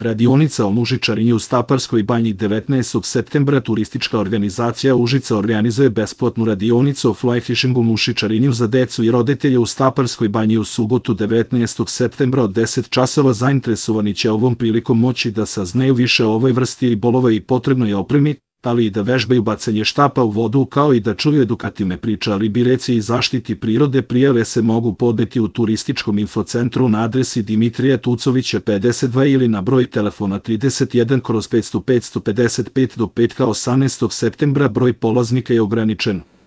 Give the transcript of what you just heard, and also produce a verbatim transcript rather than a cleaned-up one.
Radionica o mušičarenju u Staparskoj banji devetnaestog septembra. Turistička organizacija Užice organizuje besplatnu radionicu o fly fishingu mušičarenju za decu i roditelje u Staparskoj banji u subotu devetnaestog septembra od deset časova. Zainteresovani će ovom prilikom moći da saznaju više o ovoj vrsti ribolova i potrebnoj opremi, ali i da vežbaju bacanje štapa u vodu, kao i da čuju edukativne priče o ribireci i zaštiti prirode. Prijave se mogu podneti u turističkom infocentru na adresi Dimitrija Tucovića pedeset dva ili na broj telefona trideset jedan kroz petsto petsto pedeset pet do petka osamnaestog septembra. Broj polaznika je ograničen.